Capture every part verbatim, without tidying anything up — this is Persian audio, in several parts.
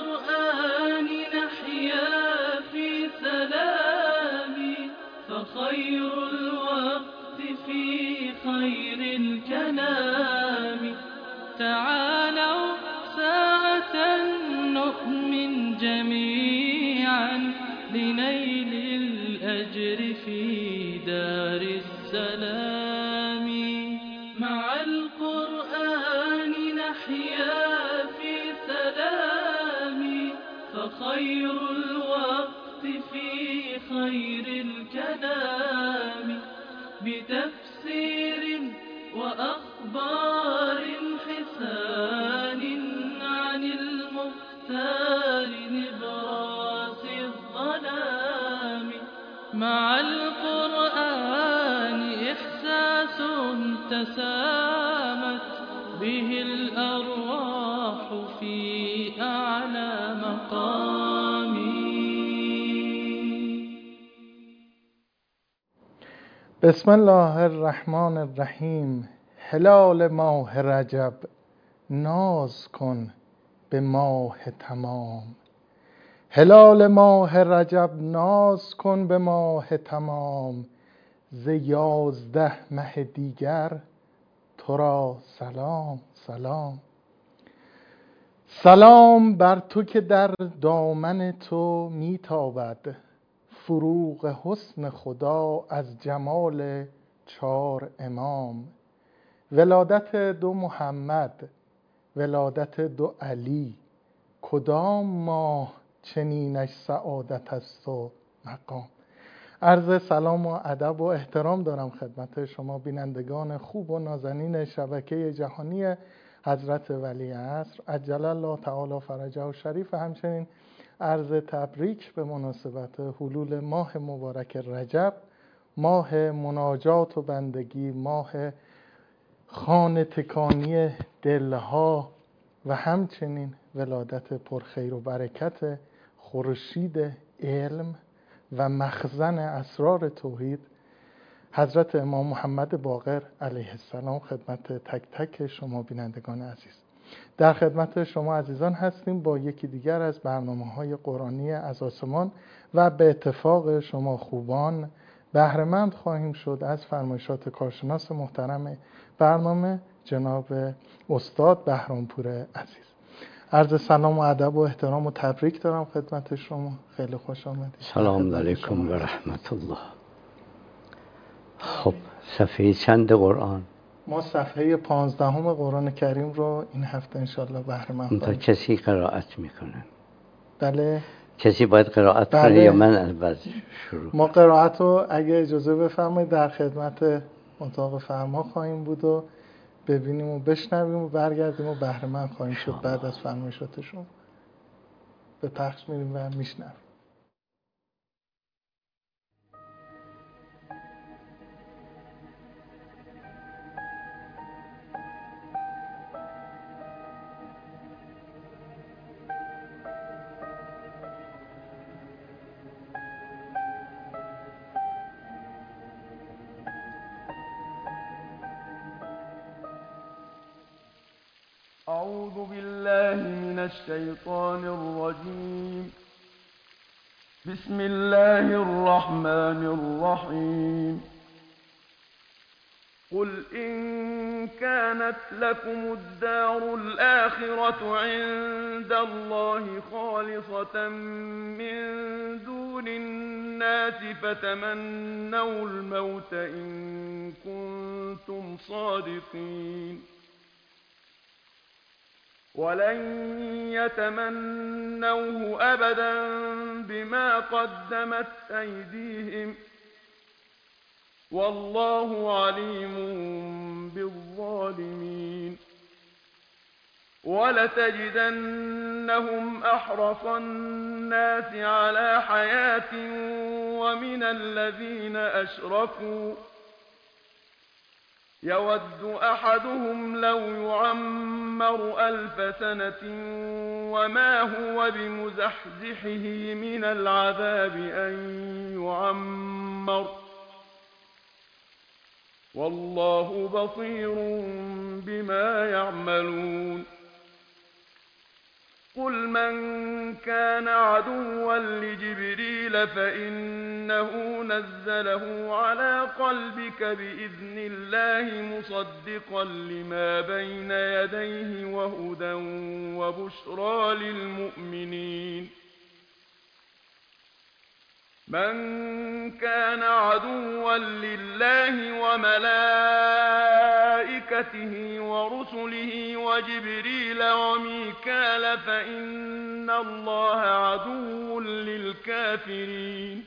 القرآن نحيا في سلام، فخير الوقت في خير الكلام. تعالوا ساعة نؤمن جميعا لنيل الأجر في دار السلام. مع القرآن نحيا في سلام، فخير الوقت في خير الكلام. بتفسير وأخبار حسان عن المختار نبراس الظلام. مع القرآن إحساس تسامت به الأرواح في أعلى مقام. بسم الله الرحمن الرحیم. هلال ماه رجب ناز کن به ماه تمام. هلال ماه رجب ناز کن به ماه تمام. ز یازده مه دیگر تو را سلام سلام. سلام بر تو که در دامن تو میتابد فروغ حسن خدا از جمال چار امام. ولادت دو محمد، ولادت دو علی، کدام ماه چنینش سعادت است و مقام. عرض سلام و ادب و احترام دارم خدمت شما بینندگان خوب و نازنین شبکه جهانی حضرت ولی عصر عجل الله تعالی فرجه و شریف. همچنین عرض تبریک به مناسبت حلول ماه مبارک رجب، ماه مناجات و بندگی، ماه خانه تکانی دلها و همچنین ولادت پرخیر و برکت خورشید علم و مخزن اسرار توحید حضرت امام محمد باقر علیه السلام خدمت تک تک شما بینندگان عزیز. در خدمت شما عزیزان هستیم با یکی دیگر از برنامه‌های قرآنی از آسمان و به اتفاق شما خوبان بهره‌مند خواهیم شد از فرمایشات کارشناس محترم برنامه جناب استاد بهرامپور عزیز. عرض سلام و ادب و احترام و تبریک دارم خدمت شما. خیلی خوش آمدید. سلام علیکم و رحمت الله. خب صفحه چند قرآن؟ ما صفحه پانزدهم قرآن کریم رو این هفته انشالله بهره من خواهیم. کسی قرائت میکنه؟ بله. کسی باید قرائت بله. کنه یا من اول شروع؟ ما قرائت رو اگه اجازه بفرمایید در خدمت اتاق فرما خواهیم بود و ببینیم و بشنویم و برگردیم و بهره من خواهیم شد. بعد از فرمایشاتشون به پخش میریم و میشنویم. أعوذ بالله من الشيطان الرجيم. بسم الله الرحمن الرحيم. قل إن كانت لكم الدار الآخرة عند الله خالصة من دون الناس فتمنوا الموت إن كنتم صادقين. ولن يتمنوه أبدا بما قدمت أيديهم والله عليم بالظالمين. ولتجدنهم أحرص الناس على حياة ومن الذين أشركوا يود أحدهم لو يعمر ألف سنة وما هو بمزحزحه من العذاب أن يعمر والله بصير بما يعملون. قل من كان عدوا لجبريل فإنه نزله على قلبك بإذن الله مصدقا لما بين يديه وهدى وبشرى للمؤمنين من كان عدوا لله وملائكته ورسله وجبريل وميكال فإن الله عدو للكافرين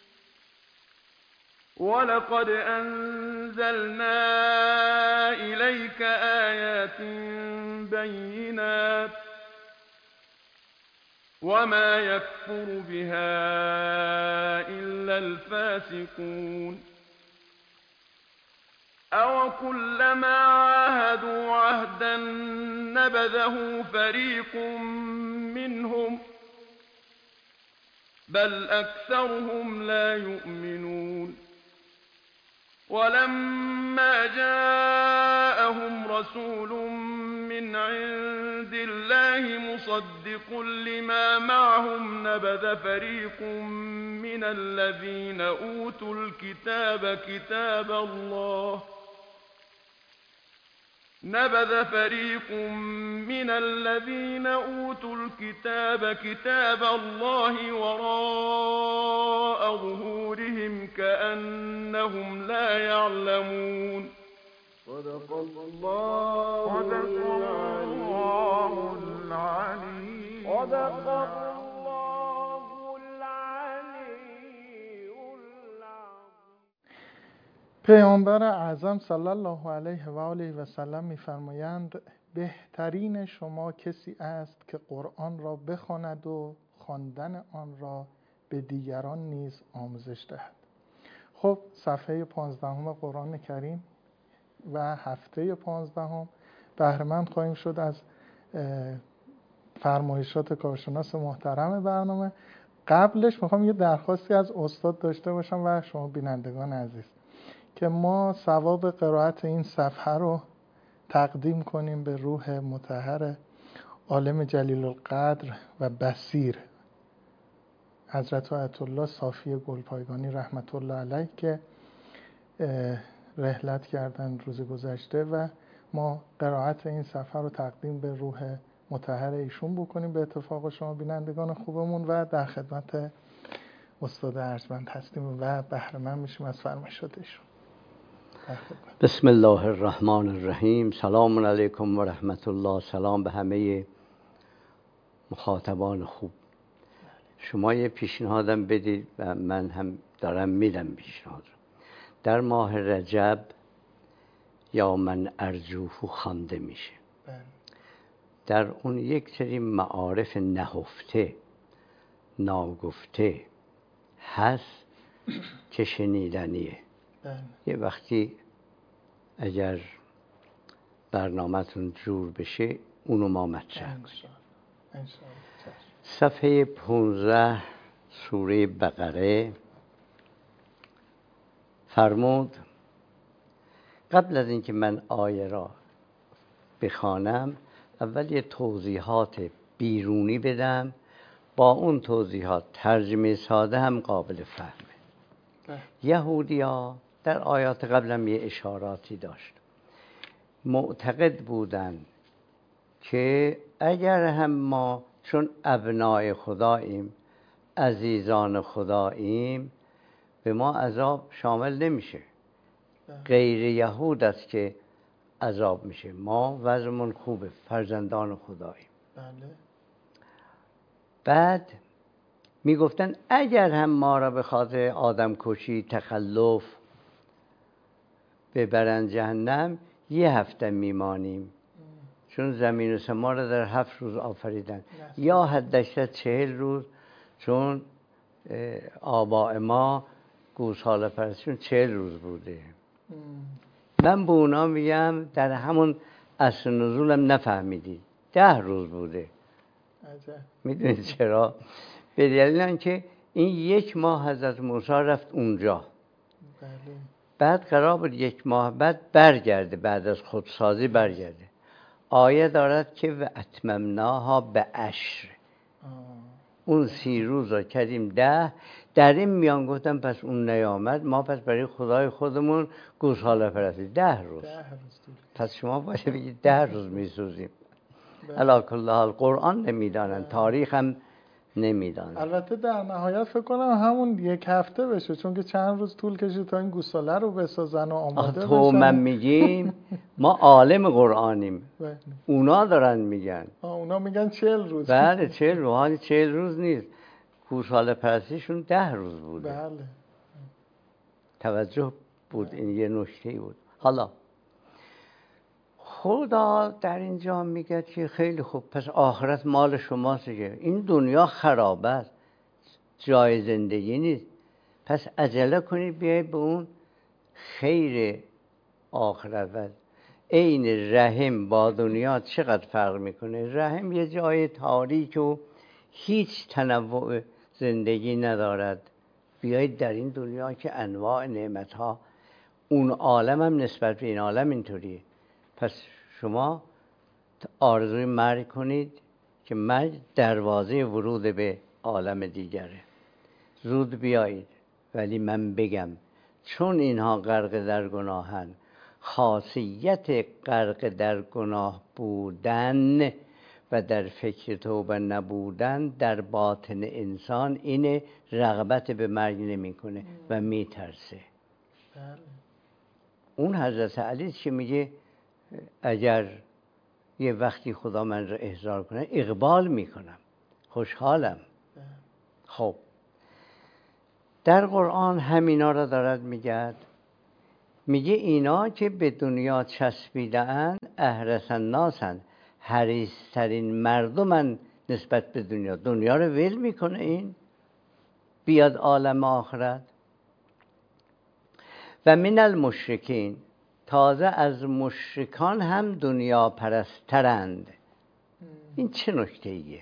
ولقد أنزلنا إليك آيات بينات وما يكفر بها إلا الفاسقون أو كلما عاهدوا عهدا نبذه فريق منهم بل أكثرهم لا يؤمنون ولما جاءهم رسول من عند الله مصدق لما معهم نبذ فريق من الذين أوتوا الكتاب كتاب الله نبذ فريق من الذين أوتوا الكتاب كتاب الله وراء ظهورهم كأنهم لا يعلمون صدق الله العليم صدق الله العلي العظيم. پیامبر اعظم صلی الله علیه و آله و سلم می‌فرمایند بهترین شما کسی است که قرآن را بخواند و خواندن آن را به دیگران نیز آموزش دهد. خب صفحه پانزدهم قرآن کریم و هفته پانزدهم بهره‌مند خواهیم شد از فرمایشات کارشناس محترم برنامه. قبلش میخوام یه درخواستی از استاد داشته باشم و شما بینندگان عزیز که ما ثواب قرائت این صفحه رو تقدیم کنیم به روح مطهر عالم جلیل القدر و بصیر حضرت آیت الله صافی گلپایگانی رحمت الله علیه که رحلت کردن روز گذشته و ما قرائت این صفحه رو تقدیم به روح مطهر ایشون بکنیم به اتفاق شما بینندگان خوبمون و در خدمت استاد ارجمند هستیم و بهره مند میشیم از فرمایشات ایشون. بسم الله الرحمن الرحیم. سلام علیکم و رحمت الله. سلام به همه مخاطبان خوب. شما یه پیشنهادم بدید و من هم دارم میدم پیشنهاد. در ماه رجب یا من ارجوه خوانده میشه. در اون یک سری معارف نهفته ناگفته هست که شنیدنیه. یه وقتی اگر برنامه‌تون جور بشه اونو ما مطرح کنیم. صفحه پانزده سوره بقره فرمود قبل از اینکه من آیه را بخوانم اول یه توضیحات بیرونی بدم، با اون توضیحات ترجمه ساده هم قابل فهمه. یهودی‌ها در آیات قبلم یه اشاراتی داشت، معتقد بودن که اگر هم ما چون ابنای خداییم عزیزان خداییم به ما عذاب شامل نمیشه، غیر یهود است که عذاب میشه، ما وضعمون خوبه، فرزندان خداییم. بله. بعد میگفتن اگر هم ما را به خاطر آدم کشی تخلف ببرن جهنم یه هفته میمانیم، چون زمین و سما را در هفت روز آفریدن، یا حداکثر چهل روز، چون آباء ما گوساله پرستیشون چهل روز بوده. من به اونا میگم در همون اصل نزولم نفهمیدید، ده روز بوده. میدونید چرا؟ به دلیل اینکه این یک ماه حضرت موسی رفت اونجا. بله. بعد قرار بود یک ماه بعد برگرده، بعد از خودسازی برگرده. آیه دارد که و اتممناها به عشر، آه. اون سی روز رو کردیم ده. در این میان گفتم پس اون نیامد، ما پس برای خدای خودمون گوساله پرستی ده روز. ده روز طول. پس شما باید بگید ده روز میسوزیم. بله. علی کل حال قرآن نمیدانن، تاریخ هم نمیدانن. البته در نهایت فکر کنم همون یک هفته بشه، چون که چند روز طول کشید تا این گوساله رو بسازن و آماده بشن. تو من میگیم ما عالم قرآنیم، بله. اونا دارن میگن. آه، اونا میگن چهل روز. بله چهل روز، حالی چهل روز نیست، گوساله پرستیشون ده روز بوده. بله. توجه بود، این یه نکته بود. حالا خدا در اینجا میگه که خیلی خوب، پس آخرت مال شماست دیگه. این دنیا خراب است، جای زندگی نیست، پس عجله کنید بیایید به اون خیر آخرت. و عین رحم با دنیا چقدر فرق میکنه. رحم یه جای تاریک و هیچ تنوع زندگی ندارد. بیایید در این دنیا که انواع نعمت ها، اون عالم هم نسبت به این عالم اینطوریه. پس شما آرزوی مرگ کنید که مرگ دروازه ورود به عالم دیگره. زود بیایید. ولی من بگم چون اینها غرق در گناهن، خاصیت غرق در گناه بودن و در فکر توبه نبودن در باطن انسان اینه، رغبت به مرگ نمیکنه و میترسه. بله. اون حضرت علی چی میگه؟ اگر یه وقتی خدا من رو احضار کنه اقبال میکنم، خوشحالم. خب در قرآن همینا را دارد میگه. میگه اینا که به دنیا چسبیده‌اند احرص الناسن، حریص‌ترین مردمن نسبت به دنیا. دنیا رو ول میکنه این، بیاد عالم آخرت. و من المشرکین، تازه از مشرکان هم دنیا پرسترند. این چه نکته ایه؟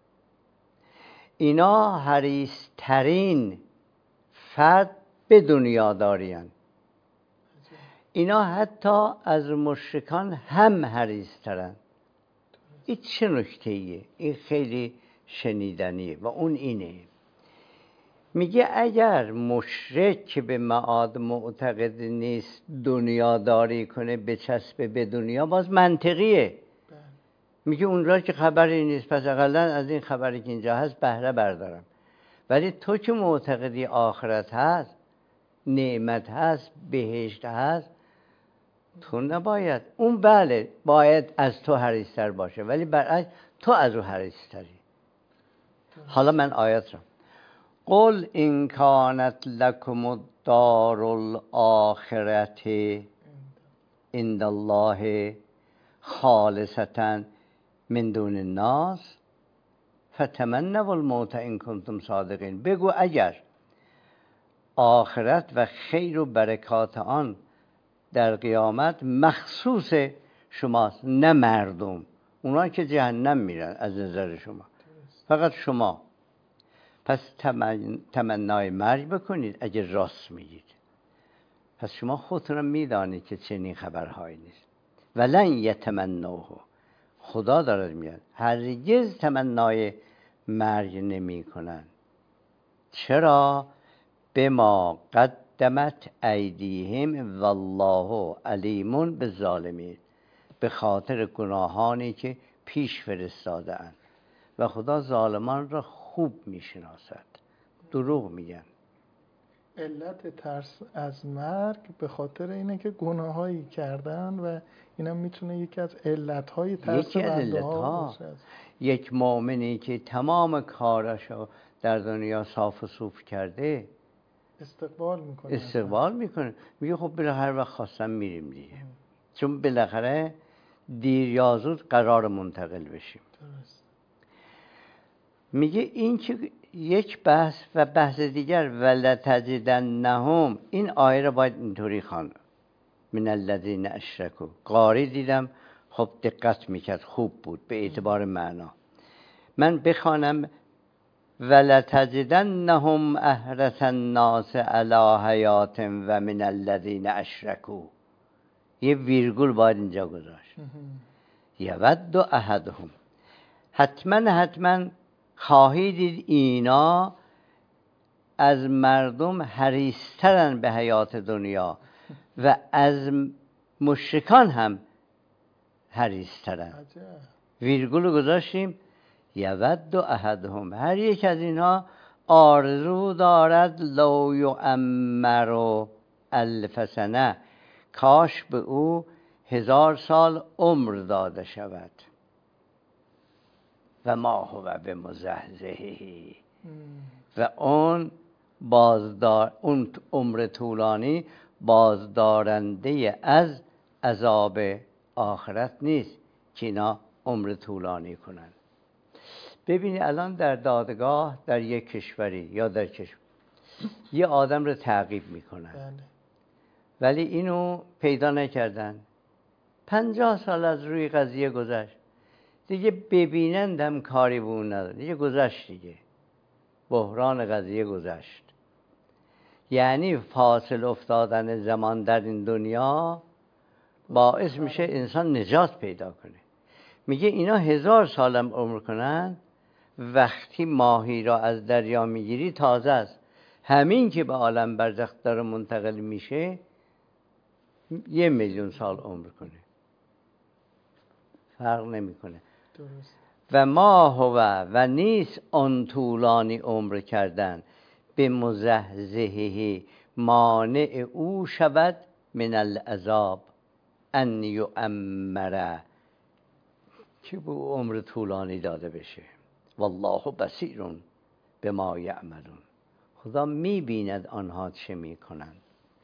اینا حریص‌ترین فرد به دنیا دارین. اینا حتی از مشرکان هم حریص‌ترن. این چه نکته ایه؟ این خیلی شنیدنیه. و اون اینه، میگه اگر مشرک که به معاد معتقد نیست دنیا داری کنه بچسبه به دنیا، باز منطقیه. میگه اون را که خبری نیست، پس اقلا از این خبری که اینجا هست بهره بردارم. ولی تو که معتقدی آخرت هست، نعمت هست، بهشت هست، تو نباید. اون بله باید از تو حریص‌تر باشه، ولی برعکس تو از او حریص‌تری. حالا من آیات را قل ان کانت لکم الدار الاخرة عند الله خالصة من دون الناس فتمنوا الموت ان کنتم صادقین. بگو اگر آخرت و خیر و برکات آن در قیامت مخصوص شماست، نه مردم، اونا که جهنم میرن از نظر شما، فقط شما. پس تمن... تمنای مرگ بکنید اگر راست میگید. پس شما خودتون میدانید که چنین خبرهایی نیست. ولن یتمنوه، خدا دارد میاد، هرگز تمنای مرگ نمی کنن. چرا؟ بما قدمت ایدیهم والله علیم بالظالمین، به خاطر گناهانی که پیش فرستاده اند و خدا ظالمان را خوب میشناسد. دروغ میگن. علت ترس از مرگ به خاطر اینه که گناهایی کردن و اینم میتونه یکی از علتهای ترس یکی از علتها باشه. یک مؤمنی که تمام کارشو در دنیا صاف و صوف کرده استقبال میکنه استقبال میکنه میگه خب بالاخره هر وقت خواستم میریم دیگه. ام. چون بالاخره دیر یا زود قرار منتقل بشیم. درست. میگه این که یک بحث و بحث دیگر ولتجدنهم، این آیه رو باید اینطوری خواند من الذین اشرکوا. قاری دیدم خب دقت میکرد، خوب بود به اعتبار معنا. من بخوانم ولتجدنهم احرص الناس علی حیات و من الذین اشرکوا، یه ویرگول باید اینجا گذاشت. یود احدهم، حتما حتما خواهید دید اینا از مردم حریص‌ترن به حیات دنیا و از مشرکان هم حریص‌ترن. ویرگول گذاشتیم یود احدهم، هر یک از اینها آرزو دارد لو یعمر الف سنه، کاش به او هزار سال عمر داده شود. و ما هو بمزحزحه، و اون بازدار اون عمر طولانی بازدارنده از عذاب آخرت نیست که اینا عمر طولانی کنن. ببینید الان در دادگاه در یک کشوری یا در کشور یه آدم رو تعقیب میکنن، بله. ولی اینو پیدا نکردن، پنجاه سال از روی قضیه گذشت، دیگه ببینند هم کاری به اون نداره، دیگه گذشت، دیگه بحران قضیه گذشت. یعنی فاصل افتادن زمان در این دنیا باعث میشه انسان نجات پیدا کنه. میگه اینا هزار سالم عمر کنن، وقتی ماهی را از دریا میگیری تازه است، همین که به عالم برزخ داره منتقل میشه یه میلیون سال عمر کنه، فرق نمیکنه. و ما هو، و نیست آن طولانی عمر کردن، به مزحزحه، مانع او شود من العذاب ان یعمر، که به عمر طولانی داده بشه. والله بصیر بما یعملون، خدا میبیند آنها چه میکنند.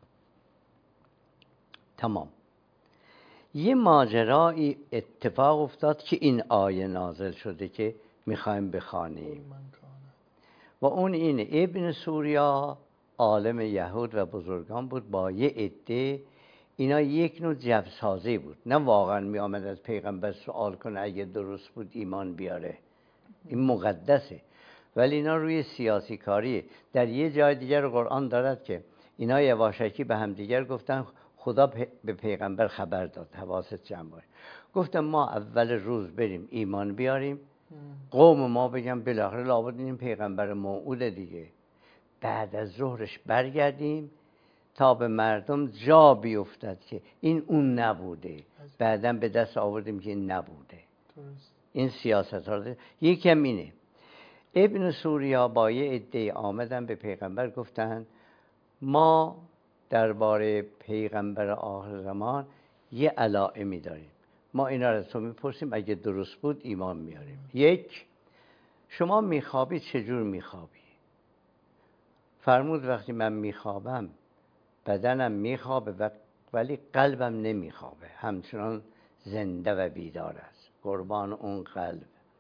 تمام. یه ماجرایی اتفاق افتاد که این آیه نازل شده که میخوایم بخوانیم، و اون این ابن سوریا عالم یهود و بزرگان بود با یه عده. اینا یک نوع جبسازی بود، نه واقعا می آمد از پیغمبر سوال کنه اگه درست بود ایمان بیاره، این مقدسه. ولی اینا روی سیاسی کاری. در یه جای دیگر قرآن دارد که اینا یواشکی به هم دیگر گفتن خدا به پیغمبر خبر داد، حواست جمع باشه، گفتم ما اول روز بریم ایمان بیاریم، قوم ما بگم بالاخره لابد این پیغمبر موعود دیگه، بعد از ظهرش برگردیم تا به مردم جا بیفتد که این اون نبوده، بعداً به دست آوردیم که این نبوده. این سیاست ها یکم اینه. ابن سوریا با یه عده آمدن به پیغمبر گفتن ما درباره پیغمبر آخر زمان یه علائمی داریم، ما اینا رو تو میپرسیم، اگه درست بود ایمان میاریم. یک، شما میخوابی چجور میخوابی؟ فرمود وقتی من میخوابم بدنم میخوابه ولی قلبم نمیخوابه، همچنان زنده و بیدار است، قربان اون قلب.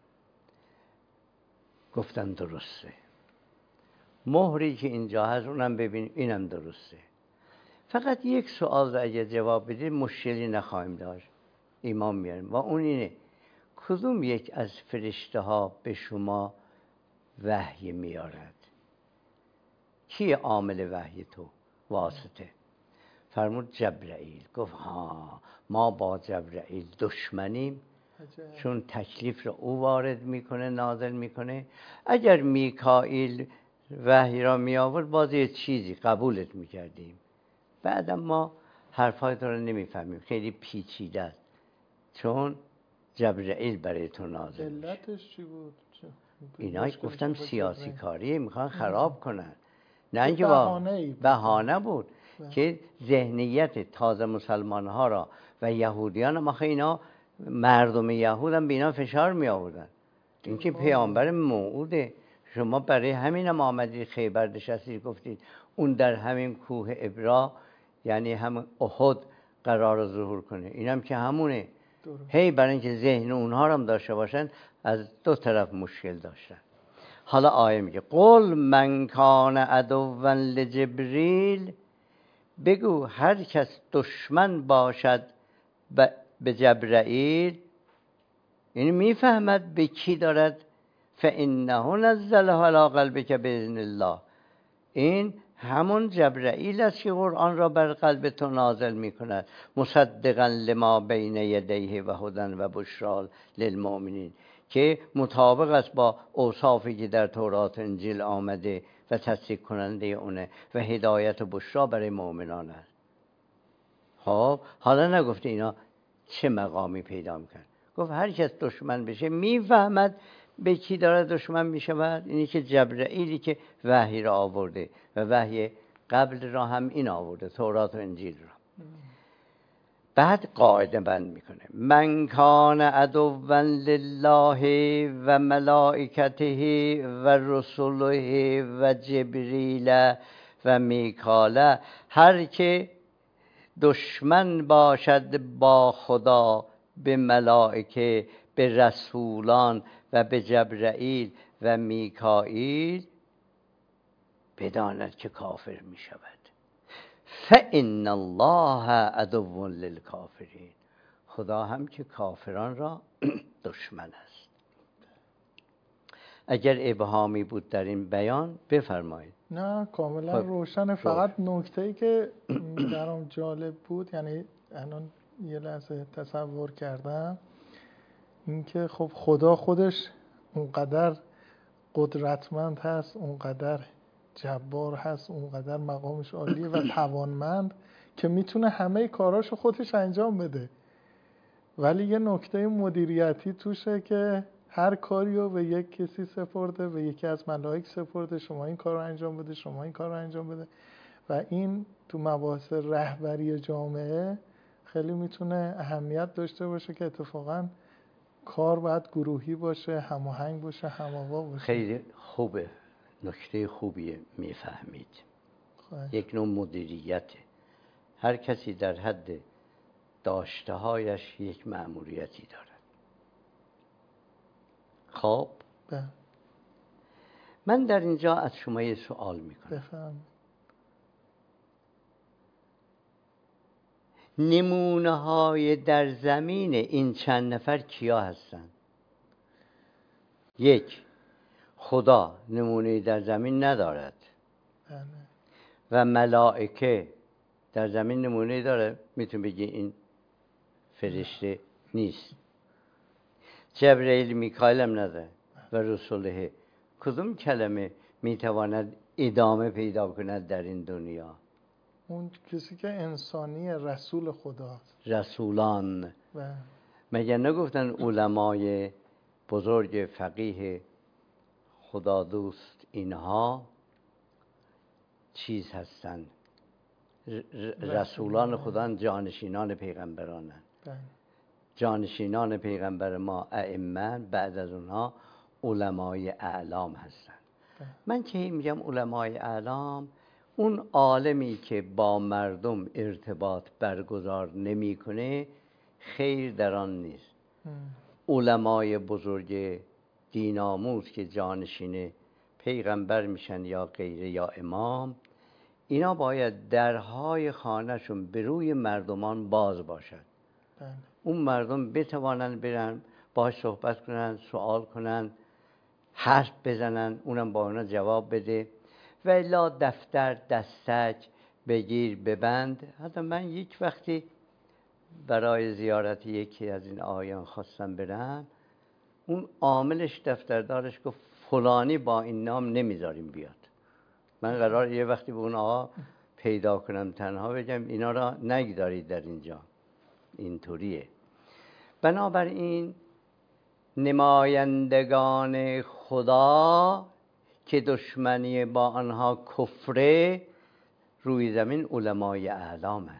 گفتن درسته. مهری که اینجا هست اونم ببین، اینم درسته. فقط یک سوال رو اگه جواب بدید مشکلی نخواهیم داشت، ایمان میاریم. و اون اینه کدوم یک از فرشته ها به شما وحی میارد؟ کی عامل وحی تو؟ واسطه. فرمود جبرائیل. گفت ها، ما با جبرائیل دشمنیم، چون تکلیف رو او وارد میکنه، نازل میکنه. اگر میکائیل وحی را می آورد باز یه چیزی قبولت میکردیم، بعدم ما حرفای تو رو نمیفهمیم، خیلی پیچیده است، چون جبرائیل برای تو نازل میشه. علتش چی بود؟ اینا گفتم سیاسی کاریه، میخوان خراب کنن. نه اینکه بهانه بود که ذهنیت تازه مسلمان ها را و یهودیان، ما خیلی اینا مردم یهود هم به اینا فشار می آوردن، اینکه پیامبر موعوده، شما برای همین هم آمدید خیبر نشستید گفتید اون در همین کوه ابرا، یعنی هم احد قرار ظهور کنه، اینم که همونه. هی برای اینکه ذهن اونها هم داشته باشن از دو طرف مشکل داشتن. حالا آیه میگه قل من کان عدوا لجبریل، بگو هر کس دشمن باشد به جبرائیل، یعنی میفهمد به کی دارد، فانه نزله علی قلبک باذن الله، این همون جبرائیل است که قرآن را بر قلب تو نازل می کند، مصدقا لما بین یدیه و هدی و بشری للمؤمنین، که مطابق است با اوصافی که در تورات و انجیل آمده و تصدیق کننده اونه و هدایت و بشری برای مؤمنان است. خب حالا نگفته اینا چه مقامی پیدا میکنن، گفت هر کس دشمن بشه میفهمد به کی داره دشمن میشود. اینی که جبرائیلی که وحی را آورده و وحی قبل را هم این آورده، تورات و انجیل را. بعد قاعده بند میکنه: من کان عدوا لله و ملائکته و رسله و جبریل و میکائیل، هر که دشمن باشد با خدا، به ملائکه، به رسولان و به جبرائیل و میکائیل، بداند که کافر می شود. فإن الله عدو للکافرین، خدا هم که کافران را دشمن است. اگر ابهامی بود در این بیان بفرمایید. نه کاملا خب. روشن. فقط نکته‌ای که برام جالب بود، یعنی الان یه لحظه تصور کردم، اینکه خب خدا خودش اونقدر قدرتمند هست، اونقدر جبار هست، اونقدر مقامش عالیه و توانمند که میتونه همه کاراشو خودش انجام بده، ولی یه نکته مدیریتی توشه که هر کاریو به یک کسی سپرده، به یکی از ملائک سپرده، شما این کار رو انجام بده، شما این کار رو انجام بده. و این تو مباحث رهبری جامعه خیلی میتونه اهمیت داشته باشه که اتفاقاً کار باید گروهی باشه، هماهنگ باشه، هم‌آوا باشه. خیلی خوبه، نکته خوبیه، میفهمید. خواهش. یک نوع مدیریته، هر کسی در حد داشته هایش یک مأموریتی دارد. خب بله. من در اینجا از شما یه سوال میکنم. بفهم. نمونه های در زمین این چند نفر کیا هستن؟ یک، خدا نمونه در زمین ندارد. بله. و ملائکه در زمین نمونه داره، میتون بگی این فرشته نیست. جبرئیل میکائیل هم نداره. و رسوله، کدوم کلمه میتواند ادامه پیدا کند در این دنیا؟ اون کسی که انسانی رسول خداست. رسولان. و مگر نگفتن علمای بزرگ فقیه خدا دوست اینها چیز هستند؟ رسولان خدا جانشینان پیغمبرانند. جانشینان پیغمبر ما ائمه، بعد از اونها علمای اعلام هستند. من که میگم علمای اعلام، اون عالمی که با مردم ارتباط برگزار نمیکنه خیر در آن نیست. علمای بزرگ دین آموز که جانشین پیغمبر میشن یا غیره یا امام، اینا باید درهای خانهشون به روی مردمان باز باشد. بله. اون مردم بتوانند برن باهاش صحبت کنن، سوال کنن، حرف بزنن، اونم با اونا جواب بده. و الا دفتر دستک بگیر ببند. حتی من یک وقتی برای زیارت یکی از این آیان خواستم برم، اون عاملش دفتردارش گفت فلانی با این نام نمیذاریم بیاد. من قرار یه وقتی به اون آقا پیدا کنم تنها بگم اینا را نگذارید در اینجا، اینطوریه. بنابراین نمایندگان خدا که دشمنی با آنها کفره، روی زمین علمای اعلامن.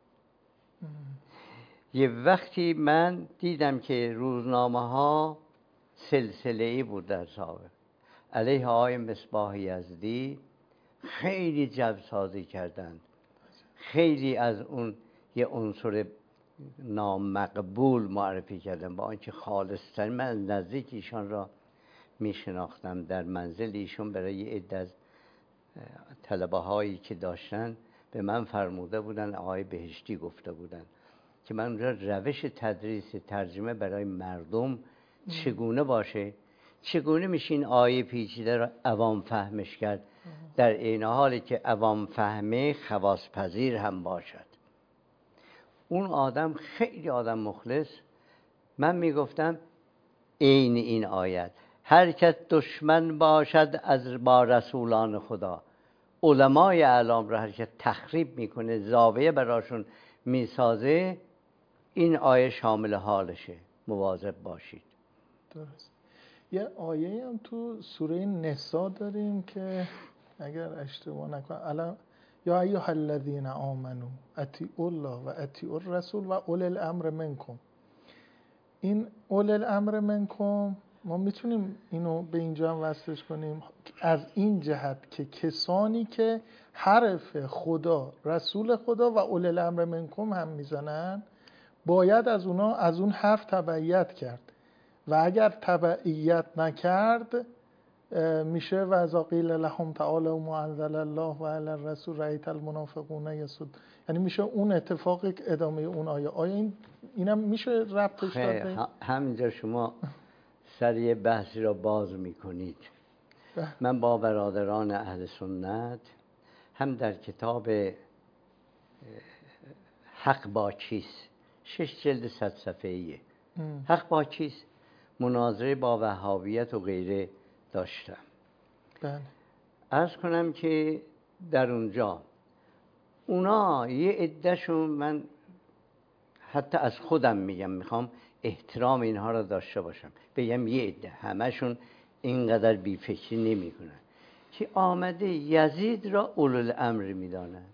یه وقتی من دیدم که روزنامه ها سلسله‌ای بود در سابق علیه آقای مصباح یزدی، خیلی جلسازی کردند، خیلی از اون یه عنصر نامقبول معرفی کردن، با آنکه خالص‌ترین، من از نزدیک ایشان را می شناختم. در منزل ایشون برای عده از طلبه هایی که داشتن به من فرموده بودن، آقای بهشتی گفته بودن که من روش تدریس ترجمه برای مردم چگونه باشه چگونه میشه این آیه پیچیده را عوام فهمش کرد در این حالی که عوام فهمه خواص پذیر هم باشد. اون آدم خیلی آدم مخلص. من میگفتم عین این آیت هر کس دشمن باشد از با رسولان خدا، علمای اعلام را هر کس تخریب میکنه، زاویه براشون میسازه، این آیه شامل حالشه. مواظب باشید. درست. یه آیه هم تو سوره نساء داریم که اگر اشتباه نکنم الان یا ایها الذین آمنو اطیعوا الله و اطیعوا الرسول و اولی الامر منکم. این اولی الامر منکم ما میتونیم اینو به اینجا هم وصلش کنیم از این جهت که کسانی که حرف خدا، رسول خدا و اولی الامر منکم هم میزنن باید از اونا از اون حرف تبعیت کرد و اگر تبعیت نکرد میشه و اذا قیل لهم تعالوا ما انزل الله و علی الرسول رأیت المنافقون یسد. یعنی میشه اون اتفاق ادامه اون آیه. آیا این اینم میشه ربطش داد؟ همینجا شما سری بحثی را باز میکنید. من با برادران اهل سنت هم در کتاب حق با چیست، شش جلد صد صفحه‌ایه، حق با چیست، مناظره با وهابیت و غیره داشتم. بله. عرض کنم که در اونجا اونا یه عدهشون، من حتی از خودم میگم میخوام احترام اینها را داشته باشم، بگم یه عده همشون اینقدر بیفکری نمی کنن که آمده یزید را اولوالامر میدانند،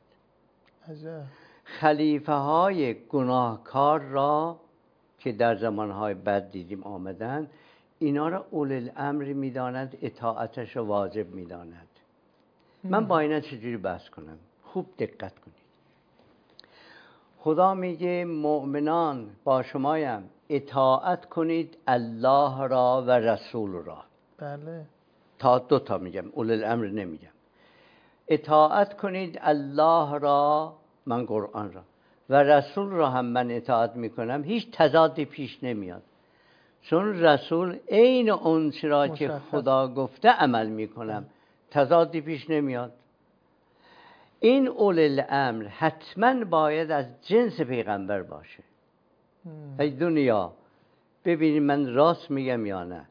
خلیفه های گناهکار را که در زمانهای بعد دیدیم آمدن اینا را اولوالامر میدانند، اطاعتش را واجب میدانند. من با اینا چجوری بحث کنم؟ خوب دقت کنید. خدا میگه مؤمنان با شمایم اطاعت کنید الله را و رسول را. بله. تا دو تا میگم، اولوالامر نمیگم. اطاعت کنید الله را، من قرآن را، و رسول را هم من اطاعت میکنم. هیچ تضادی پیش نمیاد، چون رسول عین اون چرا که خدا گفته عمل میکنم، تضادی پیش نمیاد. این اولوالامر حتما باید از جنس پیغمبر باشه. ای دنیا ببینید من راست میگم یا نه.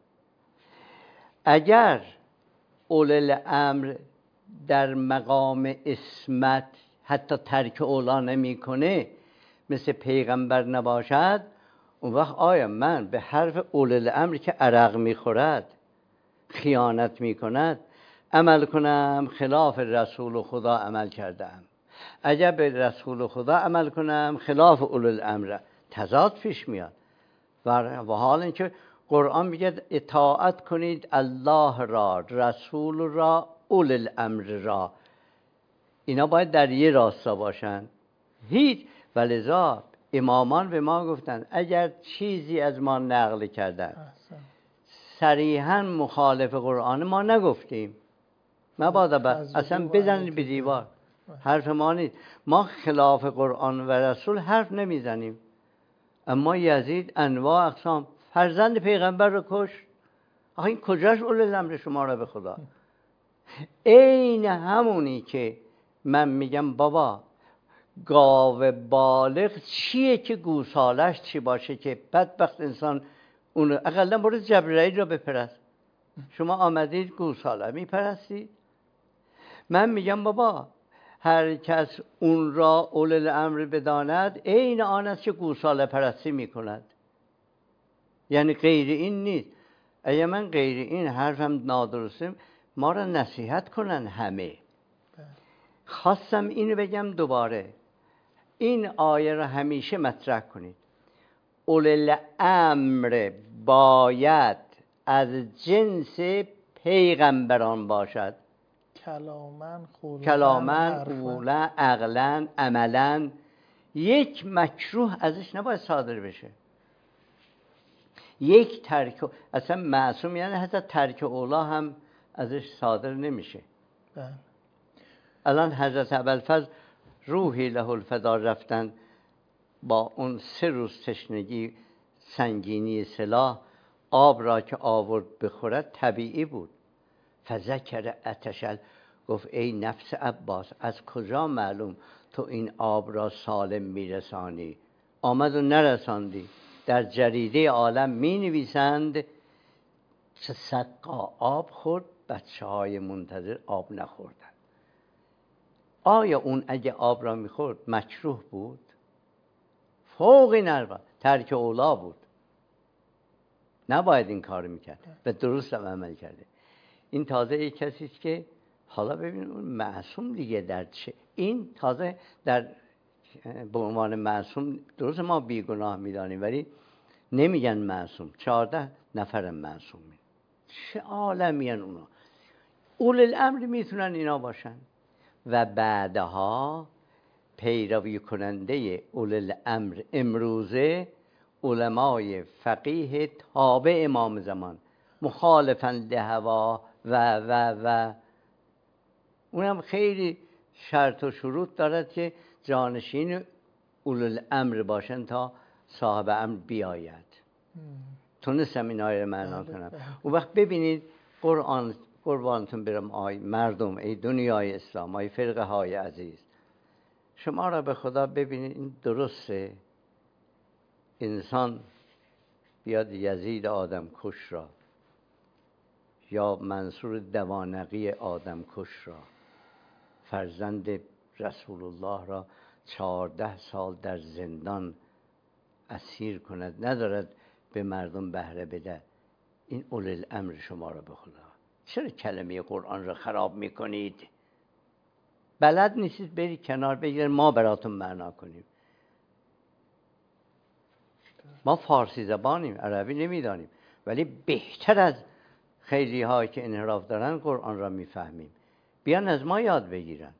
اگر اولوالامر در مقام اسمت حتی ترک اولا نمی کنه، مثل پیغمبر نباشد، اون وقت آیا من به حرف اولوالامر که عرق میخورد، خیانت میکند، عمل کنم خلاف رسول خدا عمل کردم؟ اگر به رسول خدا عمل کنم خلاف اولوالامر، تضاد پیش میاد. و حال اینکه قرآن میگه اطاعت کنید الله را، رسول را، اولوالامر را. اینا باید در یه راستا باشن. هیچ ولذا امامان به ما گفتن اگر چیزی از ما نقل کردن صریحا مخالف قرآن ما نگفتیم، مبادا اصلا بزنید به دیوار، حرف ما نیست. ما خلاف قرآن و رسول حرف نمیزنیم. اما یزید انواع اقسام فرزند پیغمبر رو کشت. آخه این کجاش اولوالامر شما را به خدا؟ عین همونی که من میگم بابا گاو بالغ چیه که گوسالش چی باشه که بدبخت انسان اونو اقلا برو جبرائیل رو بپرست. شما آمدید گوساله میپرستید؟ من میگم بابا هر کس اون را اولوالامر بداند عین آن است که گوساله پرستی میکند. یعنی غیر این نیست. اگه من غیر این حرفم نادرسته ما را نصیحت کنن همه. خواستم اینو بگم دوباره، این آیه را همیشه مطرح کنید. اولوالامر باید از جنس پیغمبران باشد. کلامن، خلقن، کلامن، قولا، عقلا، عملا. یک مکروه ازش نباید صادر بشه. یک ترک، اصلا معصوم یعنی حتی ترک اولا هم ازش صادر نمیشه. بله. الان حضرت ابوالفضل روحی له الفدا رفتن با اون سه روز تشنگی، سنگینی سلاح، آب را که آورد بخورد طبیعی بود. فذکر اتشل، گفت ای نفس عباس از کجا معلوم تو این آب را سالم میرسانی؟ آمد و نرساندی. در جریده عالم می نویسند سقا آب خورد، بچه های منتظر آب نخوردن. آیا اون اگه آب را میخورد مکروه بود؟ فوقی نروا ترک اولا بود، نباید این کار میکرد و درست هم عمل کرده. این تازه یک کسی است که حالا ببین اون معصوم دیگه در چه، این تازه در به عنوان معصوم درست ما بیگناه میدانیم ولی نمیگن معصوم. چهارده نفر معصومی، چه عالمین اونا. اول الامر میتونن اینا باشن و بعدها پیروی کننده اول الامر امروزه علمای فقیه تابع امام زمان مخالفن لهوا و و و اونم خیلی شرط و شروط دارد که جانشین اول الامر باشن تا صاحب امر بیاید. تونستم این آیه رو معنا کنم. اون وقت ببینید قرآن، قربانتون برم آی مردم، ای دنیای اسلام، ای فرقه های عزیز، شما را به خدا ببینید این درسته انسان بیاد یزید آدم کش را یا منصور دوانقی آدم کش را، فرزند رسول الله را چهارده سال در زندان اسیر کند، ندارد به مردم بهره بده؟ این اول الامر شما را به خدا. چرا کلمه قرآن را خراب میکنید؟ بلد نیستید برید کنار بگیرید ما براتون معنا کنیم. ما فارسی زبانیم، عربی نمیدانیم، ولی بهتر از خیلی هایی که انحراف دارن قرآن را میفهمیم. بیان از ما یاد بگیرن.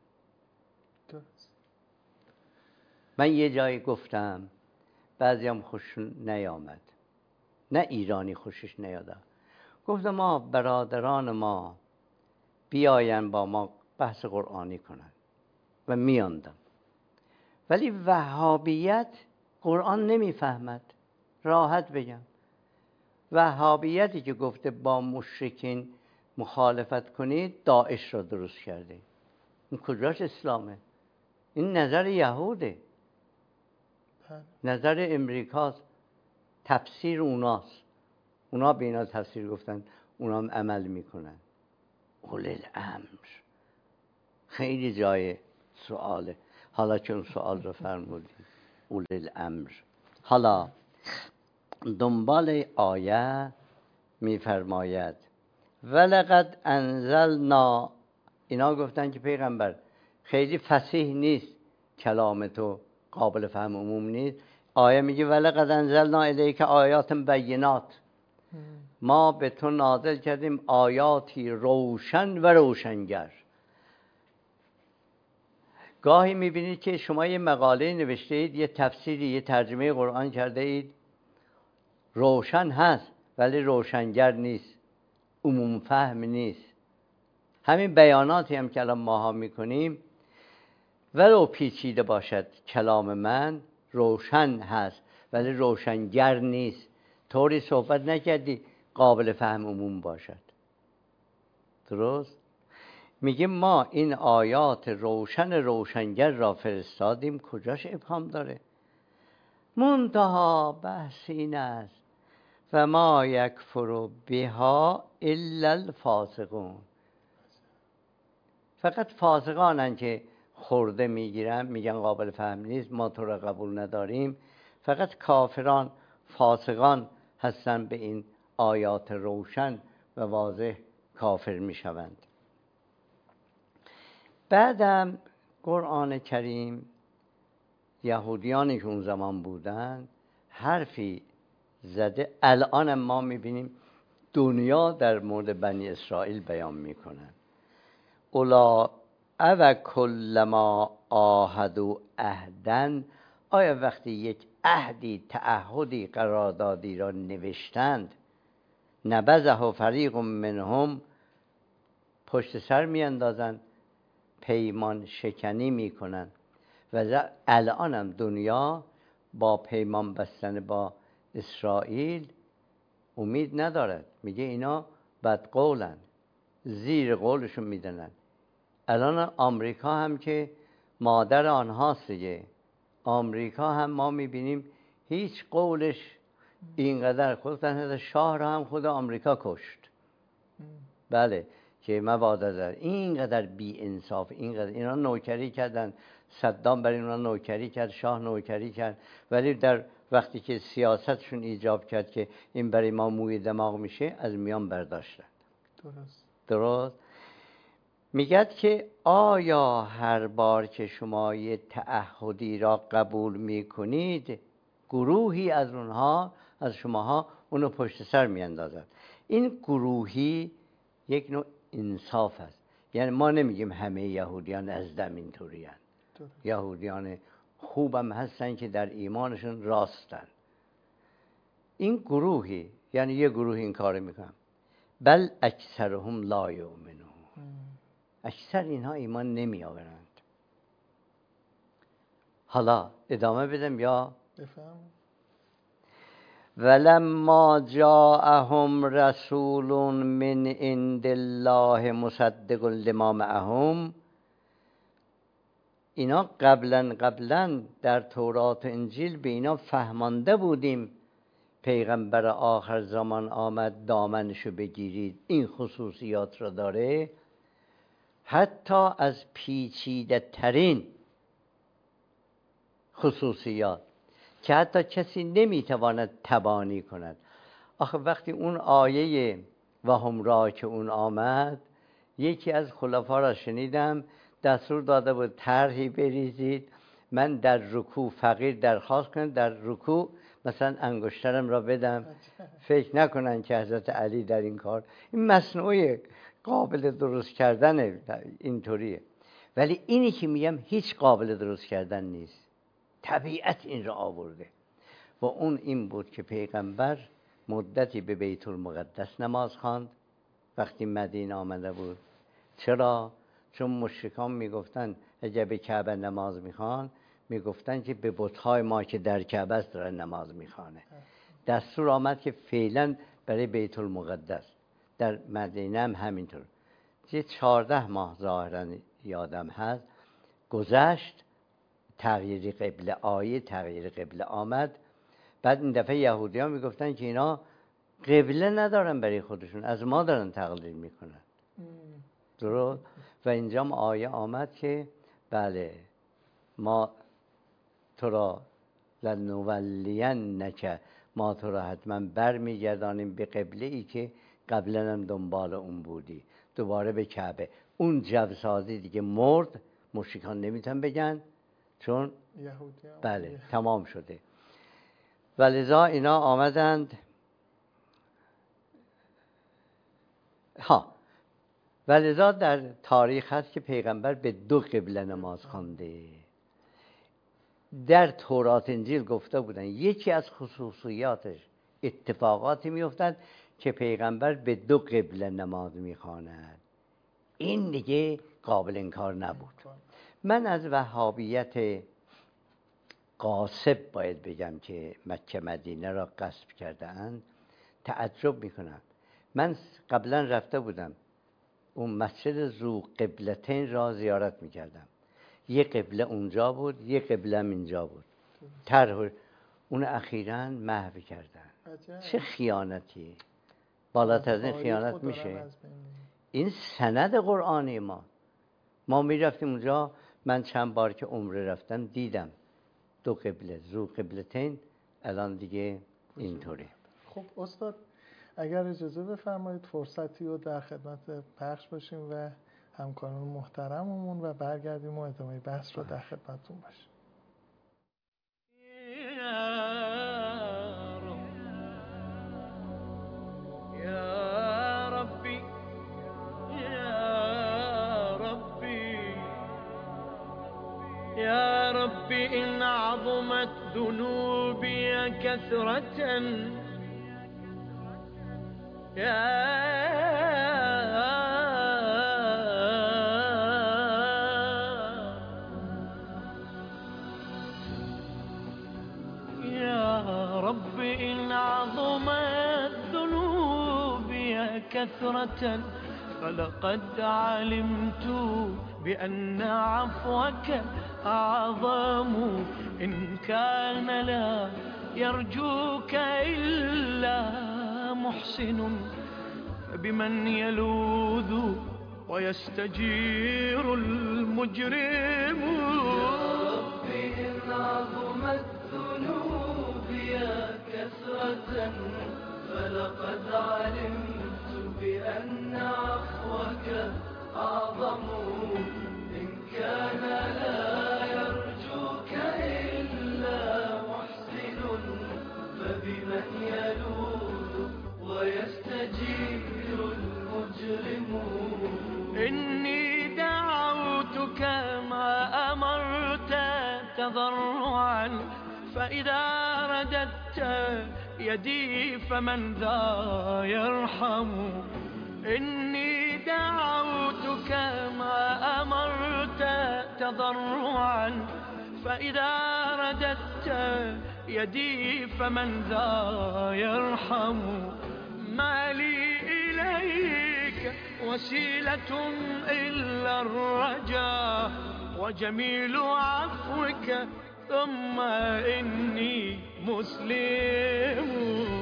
من یه جایی گفتم بعضی هم خوششون نیامد، نه ایرانی خوشش نیاده، گفتم ما برادران ما بیاین با ما بحث قرآنی کنن و میاندم، ولی وهابیت قرآن نمیفهمد. راحت بگم وهابیتی که گفته با مشرکین مخالفت کنید داعش را درست کرده. این کجاش اسلامه؟ این نظر یهوده، نظر امریکاست، تفسیر اوناست. اونا به اینا تفسیر گفتن، اونا هم عمل میکنن. اول الامر خیلی جای سواله. حالا چون سوال رو فرمودی اول الامر، حالا دنبال آیه میفرماید ولقد انزلنا. اینا گفتن که پیغمبر خیلی فصیح نیست، کلام تو قابل فهم عموم نیست. آیه میگه ولقد انزلنا الیک آیات بینات، ما به تو نازل کردیم آیاتی روشن و روشنگر. گاهی میبینید که شما یه مقاله نوشته اید، یه تفسیری، یه ترجمه قرآن کرده اید، روشن هست ولی روشنگر نیست، عموم فهم نیست. همین بیاناتی هم که الان ماها میکنیم ولو پیچیده باشد کلام من روشن هست ولی روشنگر نیست. طوری صحبت نکردی قابل فهم عموم باشد. درست؟ میگه ما این آیات روشن روشنگر را فرستادیم. کجاش ابهام داره؟ منتها بحث این است و ما یکفر بها الا الفاسقون. فقط فاسقانن که خورده میگیرن، میگن قابل فهم نیست، ما تو را قبول نداریم. فقط کافران، فاسقان هستن به این آیات روشن و واضح کافر میشوند. بعدم قرآن کریم یهودیانی که اون زمان بودن حرفی زده. الان ما میبینیم دنیا در مورد بنی اسرائیل بیان میکنن اولا او کلما عاهدوا عهدا. آیا وقتی یک عهدی، تعهدی، قراردادی را نوشتند نبذه فریق منهم، پشت سر میاندازن، پیمان شکنی میکنن. و الان هم دنیا با پیمان بستن با اسرائیل امید ندارد، میگه اینا بدقولن، زیر قولشون میدنن. الان آمریکا هم که مادر آنهاست دیگه، آمریکا هم ما میبینیم هیچ قولش اینقدر، خودتن شاه را هم خود آمریکا کشت. بله که مبادا در اینقدر بی انصاف، اینقدر اینا نوکری کردن، صدام برای اونا نوکری کرد، شاه نوکری کرد، ولی در وقتی که سیاستشون ایجاب کرد که این برای ما موی دماغ میشه، از میان برداشتن. درست درست. میگد که آیا هر بار که شما یه تعهدی را قبول میکنید، گروهی از اونها، از شماها اونو پشت سر میاندازد. این گروهی یک نوع انصاف است. یعنی ما نمیگیم همه یهودیان از دم اینطوری هستند. یهودیان خوبم هستن که در ایمانشون راستن. این گروهی، یعنی یه گروه این کار میکنن. بل اکثرهم لا یؤمنون. اکثر اینها ایمان نمی آورند. حالا ادامه بدم یا بفهم. ولما جاءهم رسول من عند الله مصدق لما معهم. اینا قبلا قبلا در تورات و انجیل به اینا فهمانده بودیم پیغمبر آخر زمان آمد دامنشو بگیرید، این خصوصیات را داره، حتی از پیچیده ترین خصوصیات که حتی کسی نمیتواند تبانی کند. آخه وقتی اون آیه و هم را که اون آمد، یکی از خلفا را شنیدم دستور داده بود طرحی بریزید، من در رکوع فقیر درخواست کنم در رکوع مثلا انگشترم را بدم. فکر نکنن که حضرت علی در این کار، این مصنوعی قابل درست کردن اینطوریه، ولی اینی که میگم هیچ قابل درست کردن نیست، طبیعت این را آورده. و اون این بود که پیغمبر مدتی به بیت المقدس نماز خواند وقتی مدینه آمده بود. چرا؟ چون مشرکان میگفتن اگه به کعبه نماز میخوان، میگفتن که به بت‌های ما که در کعبه است داره نماز میخوانه. دستور آمد که فعلا برای بیت المقدس، در مدینه هم همینطور. یه چهارده ماه ظاهرا یادم هست گذشت، تغییر قبله آیه تغییر قبله آمد. بعد این دفعه یهودی ها میگفتن که اینا قبله ندارن برای خودشون، از ما دارن تقلید میکنن. درست. و اینجا آیه آمد که بله ما تو را لنولینک، ما تو را حتما بر میگردانیم به قبله ای که قبلا هم دنبال اون بودی، دوباره به کعبه. اون جوسازی دیگه مرد، مشرکان نمیتونن بگن چون بله تمام شده. ولذا اینا آمدند ها ولذا در تاریخ هست که پیغمبر به دو قبله نماز خوانده. در تورات انجیل گفته بودن یکی از خصوصیاتش اتفاقاتی میافتد که پیغمبر به دو قبله نماز میخواند. این دیگه قابل انکار نبود. من از وهابیت غاصب باید بگم که مکه مدینه را غصب کرده اند تعجب میکنم. من قبلا رفته بودم اون مسجد ذو قبلتین را زیارت میکردم. یه قبله اونجا بود، یه قبله هم اینجا بود. طرح اون اخیراً محو کردن. چه خیانتی! بالاتر از این خیانت میشه؟ این سند قرآنی ما. ما میرفتیم اونجا، من چند بار که عمره رفتم دیدم دو قبله ذو قبلتین، الان دیگه اینطوری. خب استاد اگر اجازه بفرمایید فرصتی رو در خدمت پخش باشیم و همکاران محترممون و برگردیم و ادامه بحث رو در خدمتتون باشیم. يا ربي يا ربي يا ربي إن عظمت ذنوبي كثرة يا يا رب إن عظمت ذنوبي كثرة فلقد علمت بأن عفوك أعظم. إن كان لا يرجوك إلا محسن فبمن يلوذ ويستجير المجرم. يا ربي إن عظمت ذنوبي كثرة فلقد علمت بأن عفوك أعظم. إن كان لا يرجوك إلا محسن فبمن يلوذ ويستجير المجرم. إني دعوتك ما أمرت تضرعا فإذا رددت يدي فمن ذا يرحم. إني دعوتك ما أمرت تضرعا فإذا رددت يدي فمن ذا يرحم. ما لي إليك وسيلة إلا الرجاء وجميل عفوك ثم إني مسلم.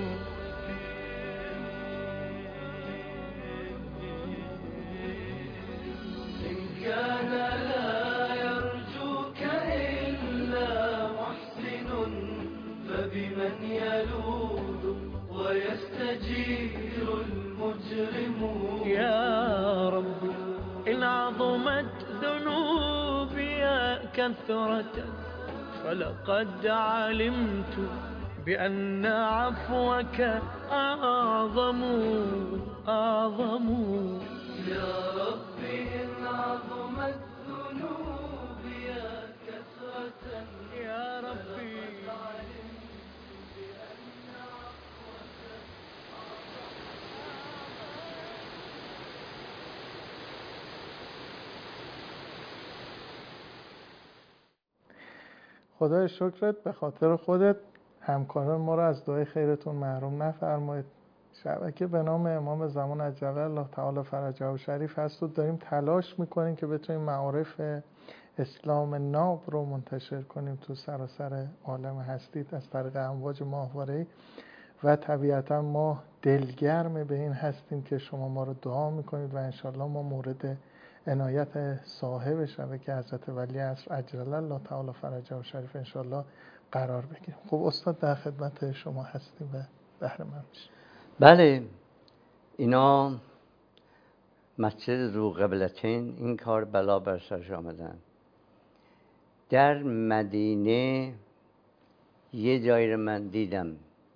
إن كان لا يرجوك إلا محسن فبمن يلوذ ويستجير المجرم. يا رب إن عظمت ذنوبي كثرة فلقد علمت بأن عفوك أعظم أعظم. يا ربي إن عظمت ذنوبي كثرة يا ربي خدای شکرت به خاطر خودت همکاران ما را از دعای خیرتون محروم نفرمایید. شبکه به نام امام زمان عجل الله تعالی فرجه و شریف هست و داریم تلاش میکنیم که بتونیم معارف اسلام ناب رو منتشر کنیم تو سراسر عالم هستی از طریق امواج ماهواره‌ای و طبیعتا ما دلگرم به این هستیم که شما ما رو دعا میکنید و انشالله ما مورد عنایت صاحب شبکه حضرت ولی عصر عجل الله تعالی فرجه و شریف انشالله قرار بگیریم. خب استاد در خدمت شما هستیم و بهره مند میشیم. بله، اینا مسجد ذو قبلتین این کار بلا بر سرش آمدن. در مدینه یه جایی رو من دیدم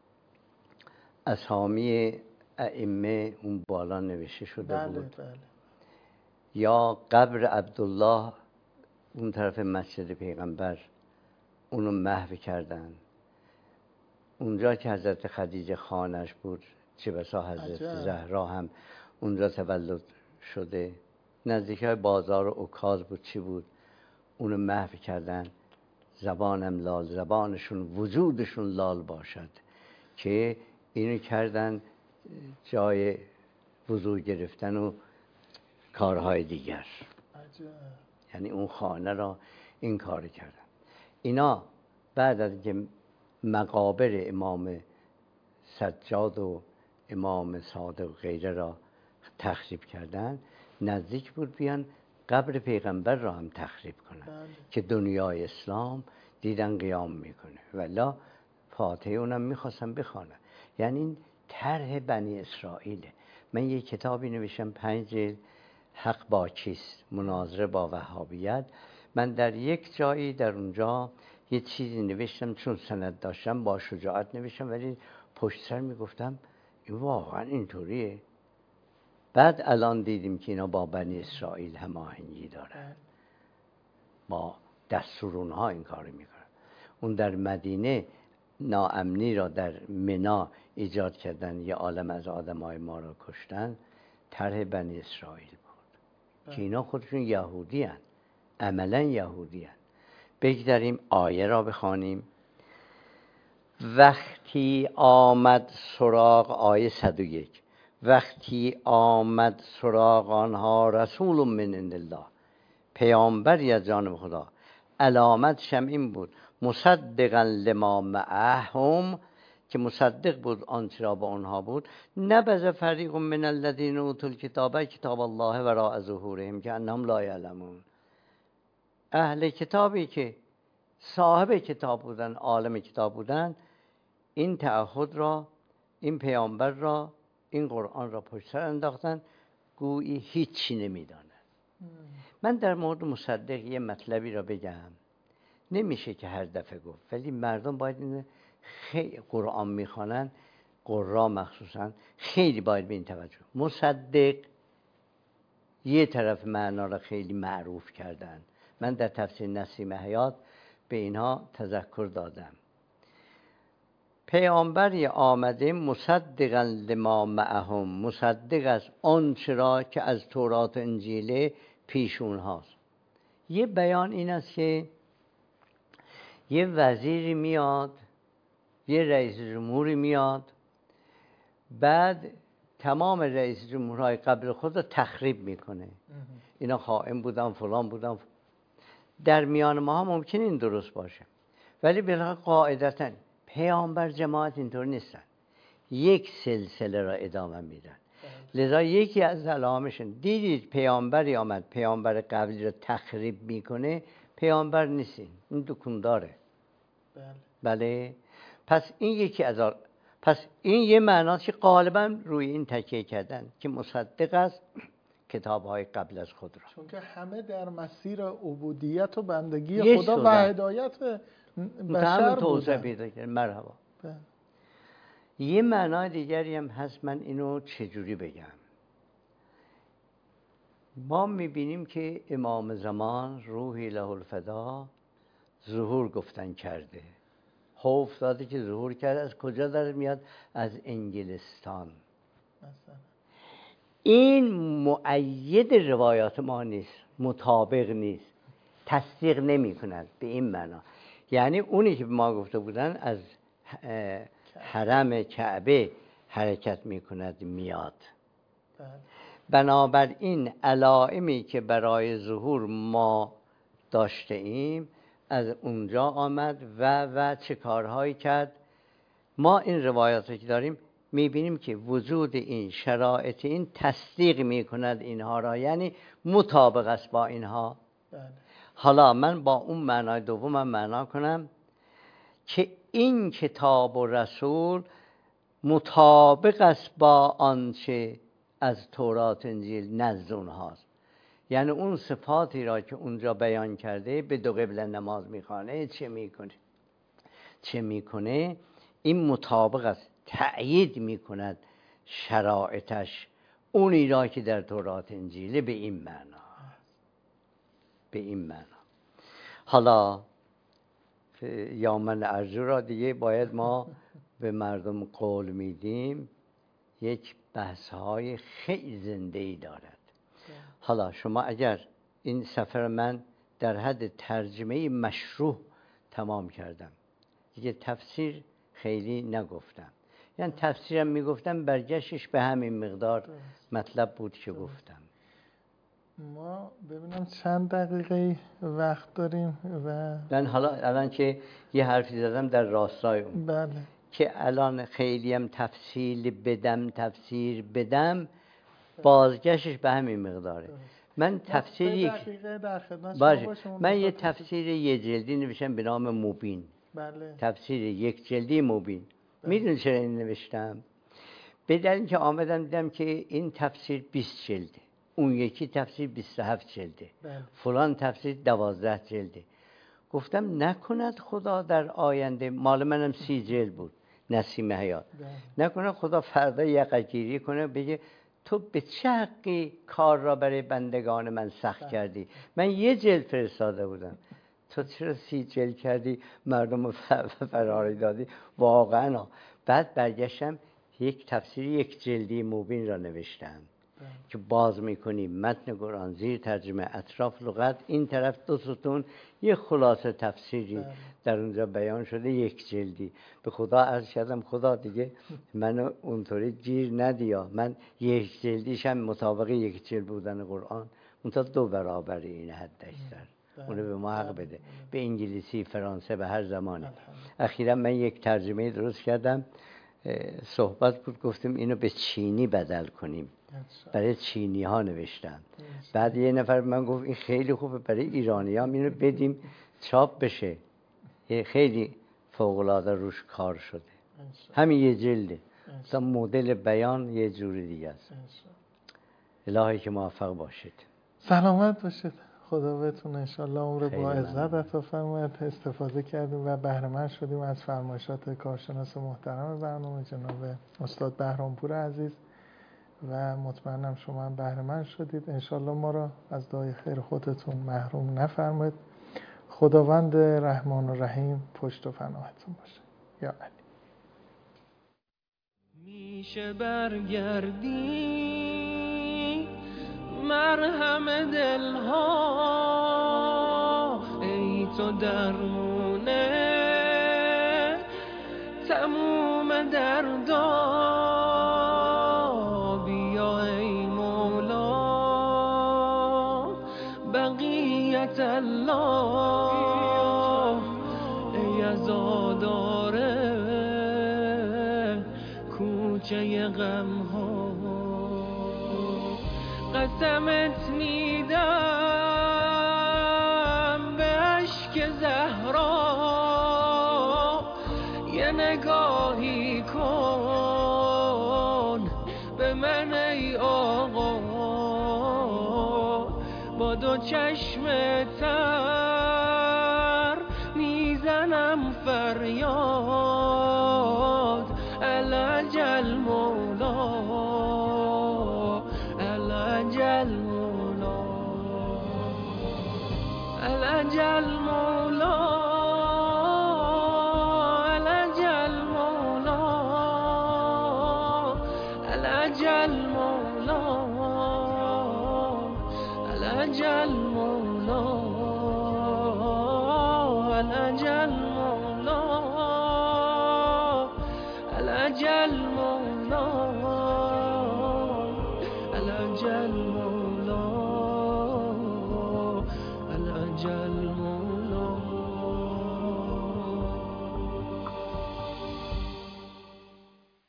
اسامی ائمه اون بالا نوشته شده بله بود. بله. یا قبر عبدالله اون طرف مسجد پیغمبر اونو محو کردن. اونجا که حضرت خدیجه خانش بود چه بسا حضرت عجب. زهرا هم اونجا تولد شده. نزدیک های بازار اوکاز بود چی بود اونو محو کردن. زبانم لال، زبانشون وجودشون لال باشد که اینو کردن جای وضو گرفتن و کارهای دیگر. عجب. یعنی اون خانه را این کار کردن. اینا بعد از اینکه مقابر امام سجاد و امام صادق و غیره را تخریب کردن، نزدیک بود بیان قبر پیغمبر را هم تخریب کنن. بله. که دنیای اسلام دیدن قیام میکنه. ولی فاتحه اونم میخواستم بخوانم. یعنی این طرح بنی اسرائیله. من یه کتابی نوشتم پنج جلد، حق با چیست، مناظره با وهابیت. من در یک جایی در اونجا یه چیزی نوشتم چون سند داشتم با شجاعت نوشتم، ولی پشت سر میگفتم این واقعا اینطوریه. بعد الان دیدیم که اینا با بنی اسرائیل هماهنگی دارن، با دستورون ها این کار میکنن. اون در مدینه ناامنی را در منا ایجاد کردن، یه عالم از آدمای ما را کشتن، طرح بنی اسرائیل بود که اینا خودشون یهودی هن، عملا یهودی هن. بگذاریم آیه را بخوانیم. وقتی آمد سراغ آیه صد و یک، وقتی آمد سراغ آنها رسول من عند الله، پیامبری از جانب خدا، علامتش هم این بود مصدقا لما معهم، که مصدق بود آنچه را با آنها بود. نبذ فریق من الذین اوتوا الکتاب کتاب الله وراء ظهورهم کأنهم لا یعلمون. اهل کتابی که صاحب کتاب بودن، عالم کتاب بودن، این تعهد را، این پیامبر را، این قرآن را پشت سر انداختن، گویی هیچی نمیدانند. من در مورد مصدق یه مطلبی را بگم، نمیشه که هر دفعه گفت، ولی مردم باید این خیلی قرآن میخوانن، قرآن مخصوصا خیلی باید به این توجه. مصدق یه طرف معنا را خیلی معروف کردن، من در تفسیر نسیم حیات به اینها تذکر دادم. پیامبری آمده مصدقا لما معهم، مصدق از آن چرا که از تورات و انجیل پیشون هاست. یه بیان این است که یه وزیری میاد، یه رئیس جمهوری میاد، بعد تمام رئیس جمهورهای قبل خود رو تخریب میکنه. اینا خائن بودن، فلان بودن. در میان ما هم ممکن این درست باشه، ولی بالاخره قاعدتاً پیامبر جماعت اینطور نیستن، یک سلسله را ادامه میدن. لذا یکی از علامشون دیدید پیامبری آمد پیامبر قبلی را تخریب میکنه، پیامبر نیستین، این دکونداره. بله. بله. پس این یکی از آل... پس این یه معناست که غالبا روی این تکیه کردن که مصدق است کتاب‌های قبل از خود را، چون که همه در مسیر عبودیت و بندگی خدا و هدایت بشر بودن. مرحبا. بله. یه معنای دیگری هم هست، من اینو چجوری بگم. ما میبینیم که امام زمان روحی له الفدا ظهور گفتن کرده، خوف داده که ظهور کرده. از کجا داره میاد؟ از انگلستان. مثلا این مؤید روایات ما نیست، مطابق نیست، تصدیق نمی کند به این معنا. یعنی اونی که ما گفته بودن از حرم کعبه حرکت می کند میاد. بنابراین علائمی که برای ظهور ما داشته ایم از اونجا آمد و و چه کارهایی کرد. ما این روایاتی که داریم میبینیم که وجود این شرایط این تصدیق میکند اینها را، یعنی مطابق است با اینها. بله. حالا من با اون معنای دومم معنا کنم که این کتاب و رسول مطابق است با آنچه از تورات انجیل نزد اونهاست. یعنی اون صفاتی را که اونجا بیان کرده، به دو قبله نماز میخوانه، چه میکنه چه میکنه این مطابق است، تأیید میکند شرایطش اونی را که در تورات انجیل به این معنا به این معنا. حالا یا من ارجو را دیگه باید ما به مردم قول میدیم، یک بحث‌های خیلی زنده‌ای دارد. حالا شما اگر این سفر من در حد ترجمه مشروع تمام کردم، دیگه تفسیر خیلی نگفتم. یعنی تفسیرم میگفتم برگشتش به همین مقدار مطلب بود که گفتم. ما ببینم چند دقیقه وقت داریم و من حالا الان که یه حرفی زدم در راستای اون، بله، که الان خیلی هم تفصیل بدم تفسیر بدم بازگشتش به همین مقداره. من تفسیر یک باشه. من یه تفسیر یه جلدی نوشتم به نام مبین. بله. تفسیر یک جلدی مبین. میدونی چرا این نوشتم؟ به دلیل اینکه آمدم دیدم که این تفسیر بیست جلده، اون یکی تفسیر بیست و هفت جلده، بله. فلان تفسیر دوازده جلده. گفتم نکند خدا در آینده، مال منم سی جلد بود نسیم حیات، بله. نکنه خدا فردا یقه‌گیری کنه بگه تو به چه حقی کار را برای بندگان من سخت کردی؟ من یه جلد فرستاده بودم، تو چرا سی جلد کردی؟ مردم فراری دادی. واقعا بعد برگشتم یک تفسیر یک جلدی مبین را نوشتم. که باز میکنی متن قرآن، زیر ترجمه، اطراف لغت، این طرف دو ستون یه خلاصه تفسیری بله. در اونجا بیان شده، یک جلدی. به خدا عرض کردم خدا دیگه منو اونطوری گیر ندیا، من یک جلدیشم مطابق یک جلد بودن قرآن منتها دو برابر این حد اکثر. اونو به ما حق بده، به انگلیسی، فرانسه، به هر زمانی. اخیرا من یک ترجمه درست کردم، صحبت بود گفتیم اینو به چینی بدل کنیم، برای چینی ها نوشتم. بعد یه نفر من گفت این خیلی خوبه برای ایرانی ها اینو بدیم چاپ بشه. خیلی فوق‌العاده روش کار شده، همین یه جلده، تا مدل بیان یه جوری دیگه است. الهی که موفق باشید. سلامت باشید، خدا بهتون انشالله عمر با عزت عطا فرماید. استفاده کردیم و بهره مند شدیم از فرمایشات کارشناس محترم برنامه جناب استاد بهرامپور عزیز و مطمئنم شما هم بهره مند شدید. انشالله ما را از دعای خیر خودتون محروم نفرمایید. خداوند رحمان و رحیم پشت و پناهتون باشه. یا علی. میشه برگردی مرهم دلها، ای تو درمونه تموم دردا، بیا ای مولا بقیت الله، ای عزاداره کوچه غم ها. قسمت میدم به اشک زهرا، یه نگاهی کن به من ای آقا، با دو چشم تر میزنم فریاد، الجل مولا الجل مولا الجل مولا الجل مولا الجل مولا الجل مولا الجل مولا الجل مولا الجل مولا الجل مولا